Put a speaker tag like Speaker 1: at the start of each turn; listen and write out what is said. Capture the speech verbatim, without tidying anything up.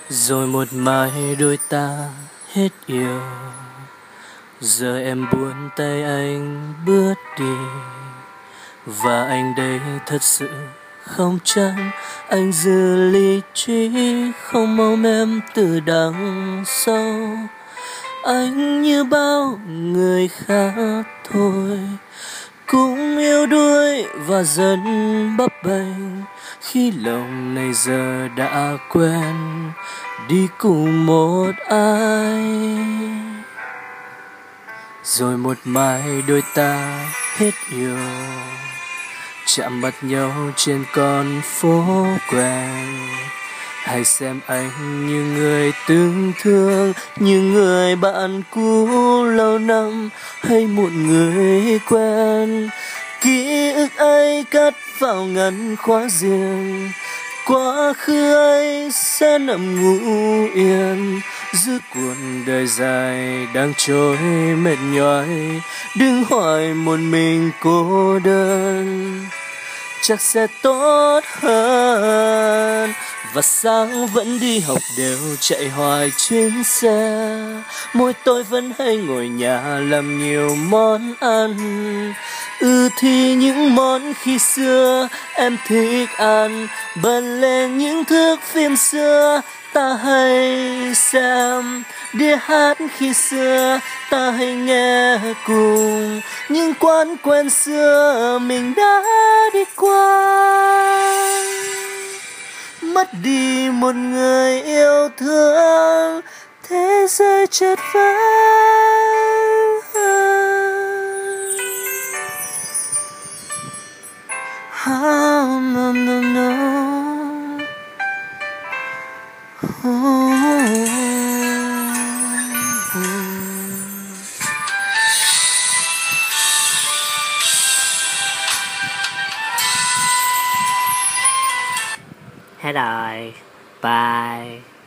Speaker 1: Rồi một mai đôi ta hết yêu. Giờ em buông tay anh bước đi. Và anh đây thật sự không chắc. Anh giữ lý trí, không mong em từ đằng sau. Anh như bao người khác thôi, cũng yếu đuối và dần bấp bênh. Khi lòng này giờ đã quen đi cùng một ai. Rồi một mai đôi ta hết yêu, chạm mặt nhau trên con phố quen. Hãy xem anh như người từng thương, như người bạn cũ lâu năm, hay một người quen. Ký ức ấy cất vào ngăn khóa riêng, quá khứ ấy sẽ nằm ngủ yên. Giữa cuộc đời dài đang trôi mệt nhoài, đứng hoài một mình cô đơn chắc sẽ tốt hơn. Và sáng vẫn đi học đều chạy hoài chuyến xe, mỗi tối vẫn hay ngồi nhà làm nhiều món ăn. Ừ thì những món khi xưa em thích ăn, bật lên những thước phim xưa ta hay xem. Đĩa hát khi xưa ta hay nghe cùng, những quán quen xưa mình đã đi qua. Mất đi một người yêu thương, thế giới chợt vắng. Oh, no, no, no. Oh.
Speaker 2: Hết rồi, bye.